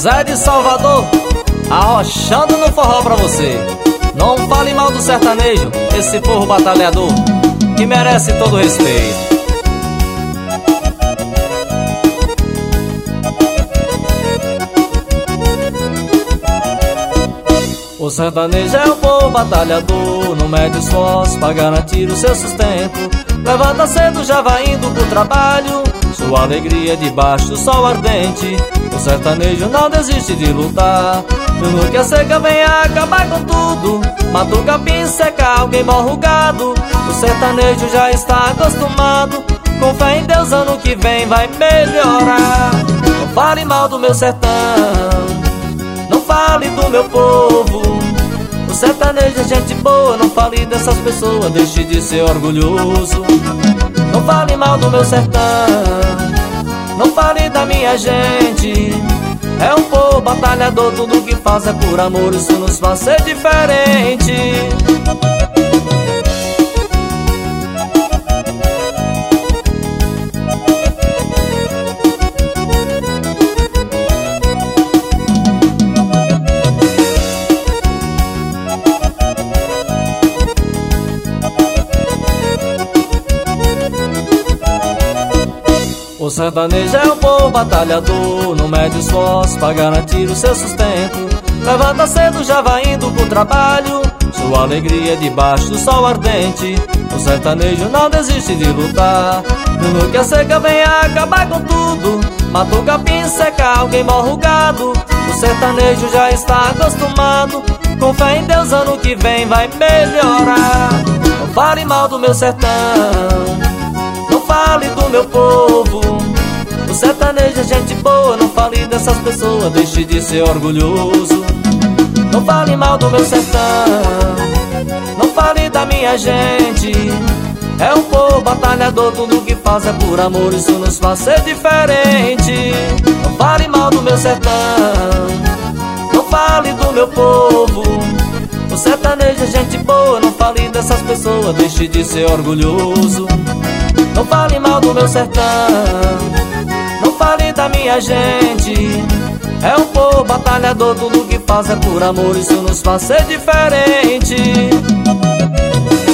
Zé de Salvador, arrochando no forró pra você. Não fale mal do sertanejo, esse povo batalhador, que merece todo respeito. O sertanejo é o povo batalhador, não mede esforço pra garantir o seu sustento. Levanta cedo, já vai indo pro trabalho, sua alegria debaixo do sol ardente. O sertanejo não desiste de lutar, tudo que a seca vem acabar com tudo. Mata o capim, seca alguém, morre o gado. O sertanejo já está acostumado, com fé em Deus ano que vem vai melhorar. Não fale mal do meu sertão, não fale do meu povo. O sertanejo é gente boa, não fale dessas pessoas, deixe de ser orgulhoso. Não fale mal do meu sertão, não fale da minha gente. É um povo batalhador, tudo que faz é por amor, isso nos faz ser diferente. O sertanejo é um povo batalhador, não mede esforço pra garantir o seu sustento. Levanta cedo, já vai indo pro trabalho, sua alegria debaixo do sol ardente. O sertanejo não desiste de lutar, tudo que a seca vem acabar com tudo. Mata o capim, seca alguém, morre o gado. O sertanejo já está acostumado, com fé em Deus ano que vem vai melhorar. Não fale mal do meu sertão, não fale do meu povo. O sertanejo é gente boa, não fale dessas pessoas, deixe de ser orgulhoso. Não fale mal do meu sertão, não fale da minha gente. É um povo batalhador, tudo que faz é por amor, isso nos faz ser diferente. Não fale mal do meu sertão, não fale do meu povo. O sertanejo é gente boa, não fale dessas pessoas, deixe de ser orgulhoso. Não fale mal do meu sertão, não fale da minha gente. É um povo batalhador, tudo que faz é por amor, isso nos faz ser diferente.